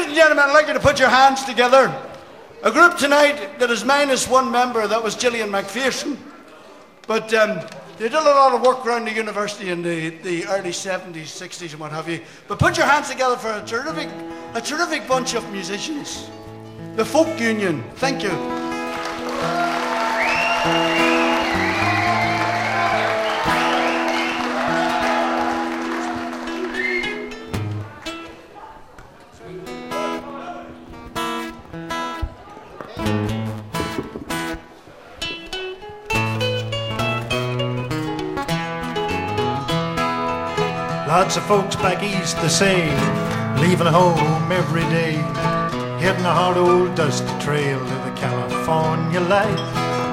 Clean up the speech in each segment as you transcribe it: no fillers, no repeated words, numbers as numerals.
and gentlemen, I'd like you to put your hands together. A group tonight that is minus one member, that was Gillian McPherson. But they did a lot of work around the university in the early 70s, 60s and what have you. But put your hands together for a terrific bunch of musicians. The Folk Union. Thank you. Lots of folks back east, they say, leaving home every day, hitting a hard old dusty trail to the California life.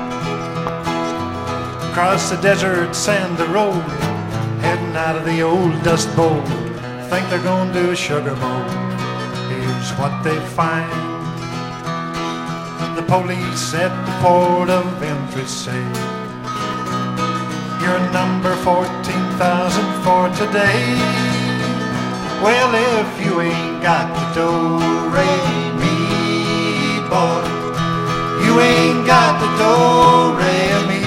Across the desert sandy road, heading out of the old dust bowl, think they're going to a sugar bowl. Here's what they find. The police at the port of entry say, you're number 14,000 for today. Well, if you ain't got the do-re-mi, boy, you ain't got the do-re-mi,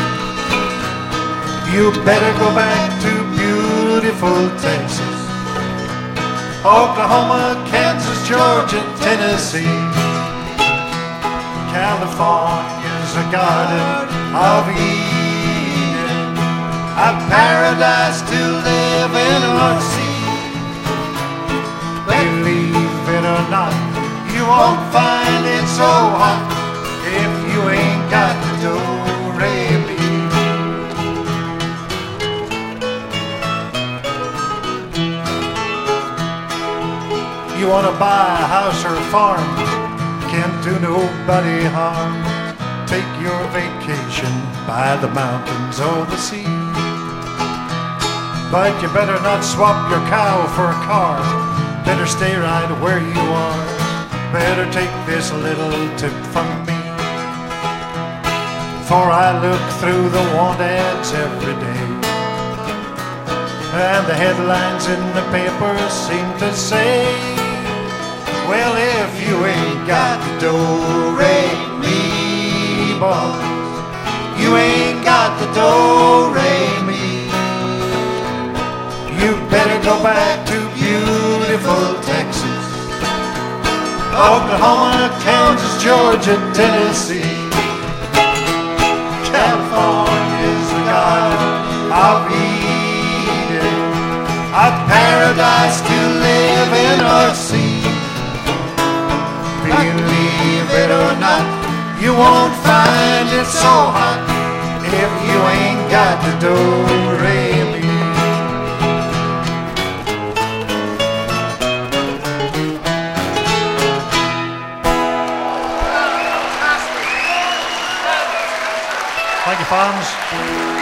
you better go back to beautiful Texas, Oklahoma, Kansas, Georgia, Tennessee. California's a garden of Eden, a paradise to live in or see. Believe it or not, you won't find it so hot if you ain't got the do-re-mi. You wanna buy a house or a farm, can't do nobody harm. Take your vacation by the mountains or the sea. But you better not swap your cow for a car. Better stay right where you are. Better take this little tip from me. For I look through the want ads every day, and the headlines in the papers seem to say, well, if you ain't got the do-re-mi, boys, you ain't got the do-re-mi, you better go back to beautiful Texas, Oklahoma, Kansas, Georgia, Tennessee. California's the garden of Eden, a paradise to live in or see. Believe it or not, you won't find it so hot if you ain't got the do-re-mi. Thank you, fans.